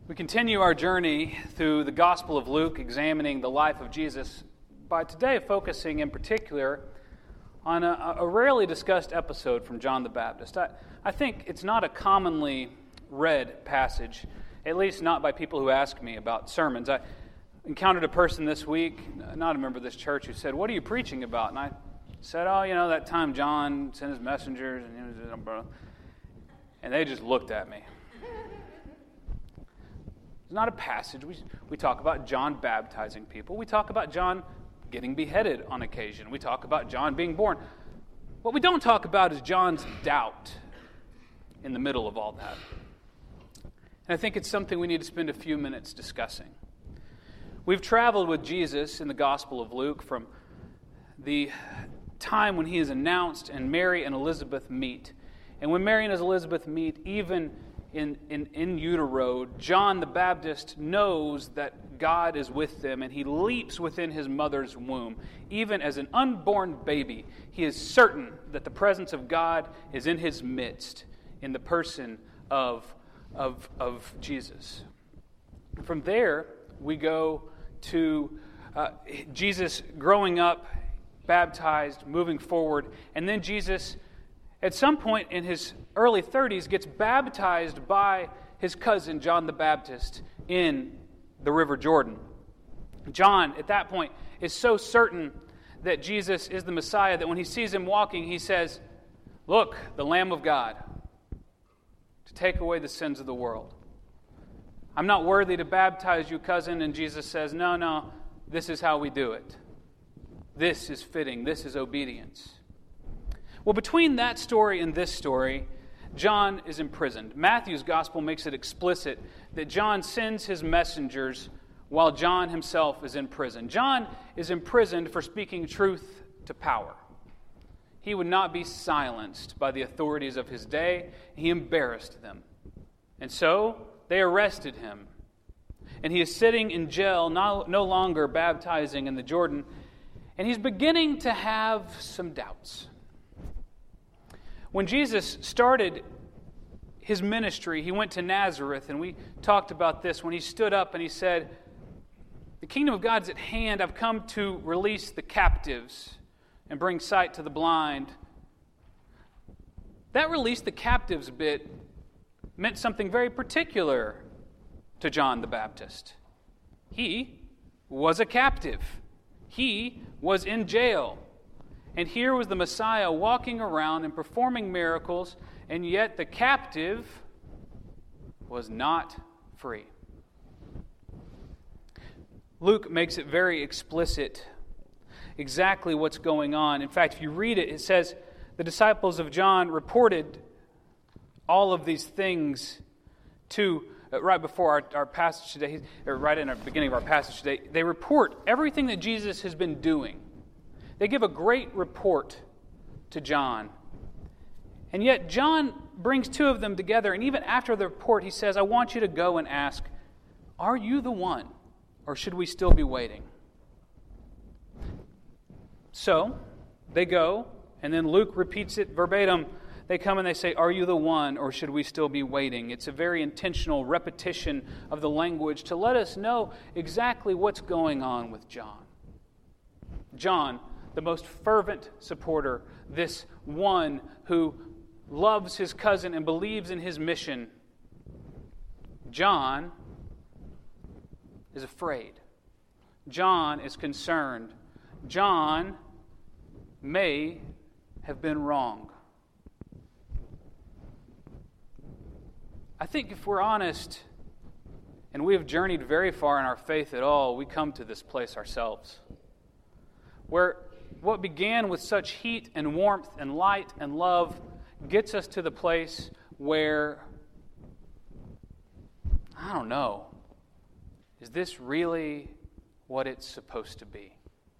We continue our journey through the Gospel of Luke, examining the life of Jesus, by today focusing in particular on a rarely discussed episode from John the Baptist. I think it's not a commonly read passage, at least not by people who ask me about sermons. I encountered a person this week, not a member of this church, who said, "What are you preaching about?" And I said, that time John sent his messengers, and they just looked at me. It's not a passage. We talk about John baptizing people. We talk about John getting beheaded on occasion. We talk about John being born. What we don't talk about is John's doubt in the middle of all that. And I think it's something we need to spend a few minutes discussing. We've traveled with Jesus in the Gospel of Luke from the time when he is announced and Mary and Elizabeth meet. And when Mary and Elizabeth meet, even in utero, John the Baptist knows that God is with them, and he leaps within his mother's womb. Even as an unborn baby, he is certain that the presence of God is in his midst, in the person of Jesus. From there, we go to Jesus growing up, baptized, moving forward, and then Jesus, at some point in his early 30s, gets baptized by his cousin, John the Baptist, in the River Jordan. John, at that point, is so certain that Jesus is the Messiah that when he sees him walking, he says, "Look, the Lamb of God, to take away the sins of the world. I'm not worthy to baptize you, cousin." And Jesus says, No, this is how we do it. This is fitting. This is obedience. Well, between that story and this story, John is imprisoned. Matthew's gospel makes it explicit that John sends his messengers while John himself is in prison. John is imprisoned for speaking truth to power. He would not be silenced by the authorities of his day. He embarrassed them. And so they arrested him. And he is sitting in jail, no longer baptizing in the Jordan. And he's beginning to have some doubts. When Jesus started his ministry, he went to Nazareth, and we talked about this when he stood up and he said, "The kingdom of God is at hand. I've come to release the captives and bring sight to the blind." That release the captives bit meant something very particular to John the Baptist. He was a captive. He was in jail. And here was the Messiah walking around and performing miracles, and yet the captive was not free. Luke makes it very explicit exactly what's going on. In fact, if you read it, it says the disciples of John reported all of these things to, right before our passage today, or right in the beginning of our passage today, they report everything that Jesus has been doing. They give a great report to John. And yet John brings two of them together, and even after the report, he says, "I want you to go and ask, are you the one, or should we still be waiting?" So, they go, and then Luke repeats it verbatim. They come and they say, "Are you the one, or should we still be waiting?" It's a very intentional repetition of the language to let us know exactly what's going on with John. John, the most fervent supporter, this one who loves his cousin and believes in his mission. John is afraid. John is concerned. John may have been wrong. I think if we're honest, and we have journeyed very far in our faith at all, we come to this place ourselves, where what began with such heat and warmth and light and love gets us to the place where, I don't know, is this really what it's supposed to be?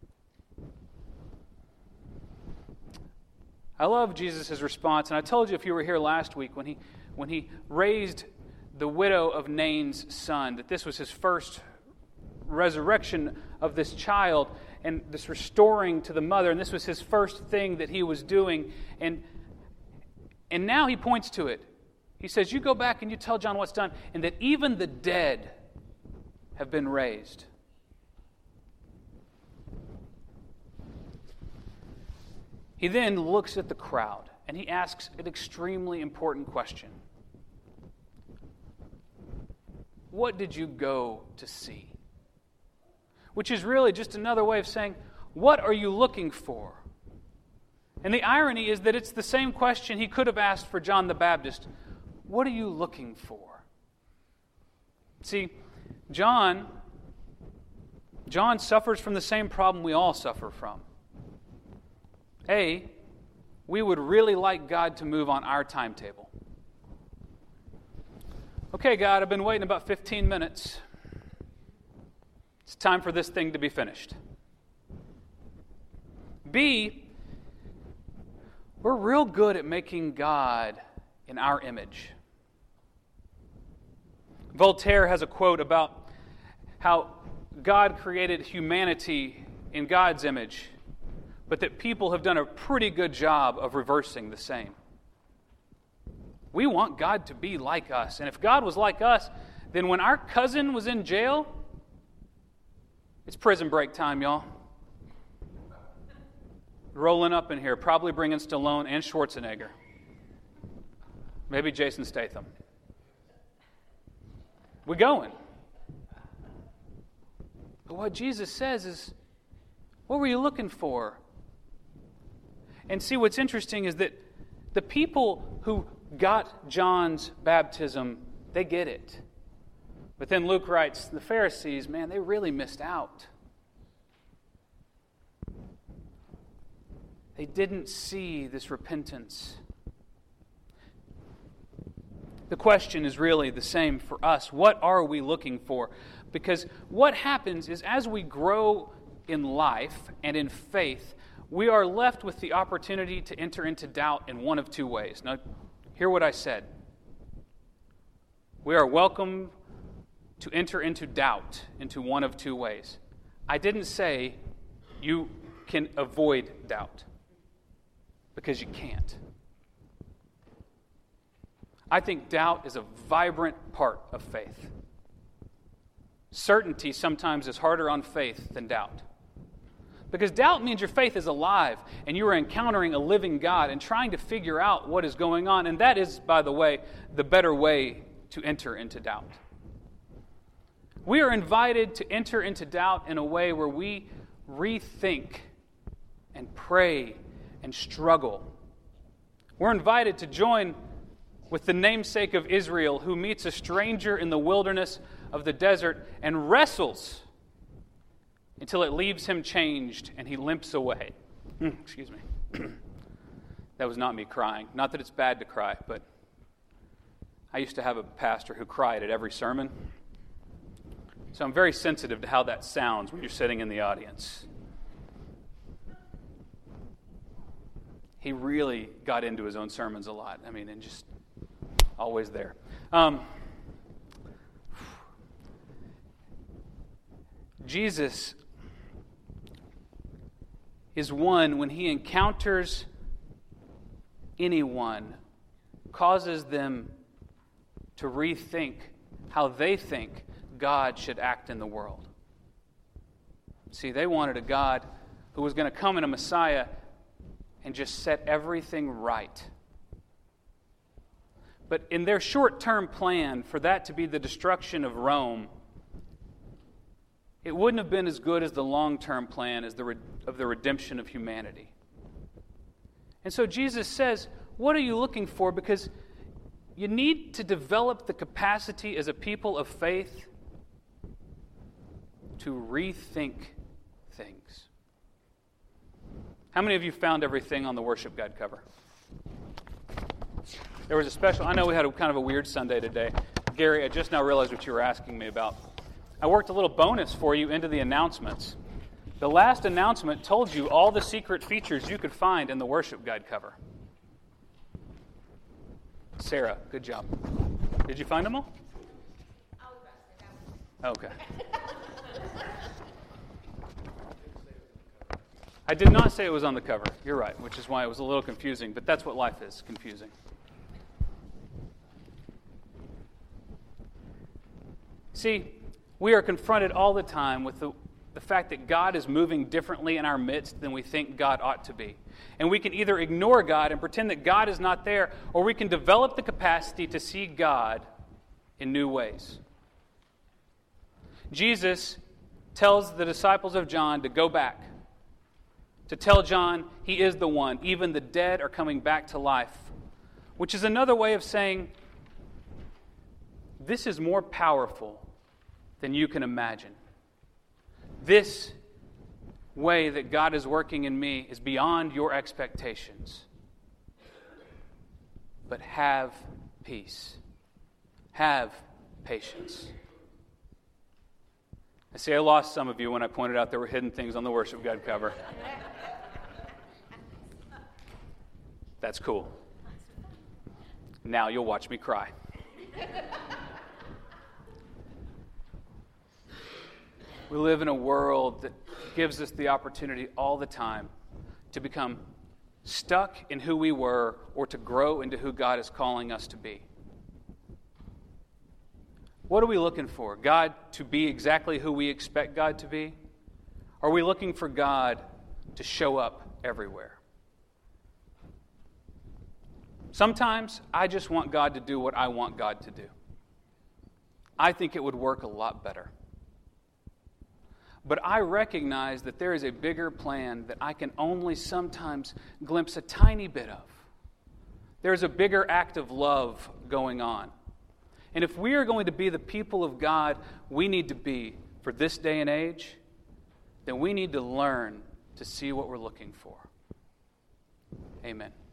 I love Jesus' response, and I told you if you were here last week when he raised the widow of Nain's son, that this was his first resurrection of this child and this restoring to the mother, and this was his first thing that he was doing, and now he points to it. He says, you go back and you tell John what's done, and that even the dead have been raised. He then looks at the crowd, and he asks an extremely important question. What did you go to see? Which is really just another way of saying, what are you looking for? And the irony is that it's the same question he could have asked for John the Baptist. What are you looking for? See, John suffers from the same problem we all suffer from. We would really like God to move on our timetable. Okay, God, I've been waiting about 15 minutes. It's time for this thing to be finished. B, we're real good at making God in our image. Voltaire has a quote about how God created humanity in God's image, but that people have done a pretty good job of reversing the same. We want God to be like us. And if God was like us, then when our cousin was in jail, it's prison break time, y'all. Rolling up in here, probably bringing Stallone and Schwarzenegger. Maybe Jason Statham. We're going. But what Jesus says is, what were you looking for? And see, what's interesting is that the people who got John's baptism, they get it. But then Luke writes, the Pharisees, man, they really missed out. They didn't see this repentance. The question is really the same for us. What are we looking for? Because what happens is as we grow in life and in faith, we are left with the opportunity to enter into doubt in one of two ways. Now, hear what I said. We are welcome to enter into doubt into one of two ways. I didn't say you can avoid doubt, because you can't. I think doubt is a vibrant part of faith. Certainty sometimes is harder on faith than doubt. Because doubt means your faith is alive and you are encountering a living God and trying to figure out what is going on. And that is, by the way, the better way to enter into doubt. We are invited to enter into doubt in a way where we rethink and pray and struggle. We're invited to join with the namesake of Israel, who meets a stranger in the wilderness of the desert and wrestles until it leaves him changed and he limps away. Excuse me. That was not me crying. Not that it's bad to cry, but I used to have a pastor who cried at every sermon. So I'm very sensitive to how that sounds when you're sitting in the audience. He really got into his own sermons a lot. I mean, and just always there. Jesus is one, when he encounters anyone, causes them to rethink how they think God should act in the world. See, they wanted a God who was going to come in a Messiah and just set everything right. But in their short-term plan for that to be the destruction of Rome, it wouldn't have been as good as the long-term plan of the redemption of humanity. And so Jesus says, what are you looking for? Because you need to develop the capacity as a people of faith to rethink things. How many of you found everything on the worship guide cover? There was a special, I know we had a kind of a weird Sunday today. Gary, I just now realized what you were asking me about. I worked a little bonus for you into the announcements. The last announcement told you all the secret features you could find in the worship guide cover. Sarah, good job. Did you find them all? Okay. I did not say it was on the cover. You're right, which is why it was a little confusing, but that's what life is, confusing. See, we are confronted all the time with the fact that God is moving differently in our midst than we think God ought to be. And we can either ignore God and pretend that God is not there, or we can develop the capacity to see God in new ways. Jesus tells the disciples of John to go back, to tell John he is the one. Even the dead are coming back to life, which is another way of saying this is more powerful than you can imagine. This way that God is working in me is beyond your expectations. But have peace. Have patience. I see I lost some of you when I pointed out there were hidden things on the Worship Guide cover. That's cool. Now you'll watch me cry. We live in a world that gives us the opportunity all the time to become stuck in who we were or to grow into who God is calling us to be. What are we looking for? God to be exactly who we expect God to be? Are we looking for God to show up everywhere? Sometimes I just want God to do what I want God to do. I think it would work a lot better. But I recognize that there is a bigger plan that I can only sometimes glimpse a tiny bit of. There's a bigger act of love going on. And if we are going to be the people of God we need to be for this day and age, then we need to learn to see what we're looking for. Amen.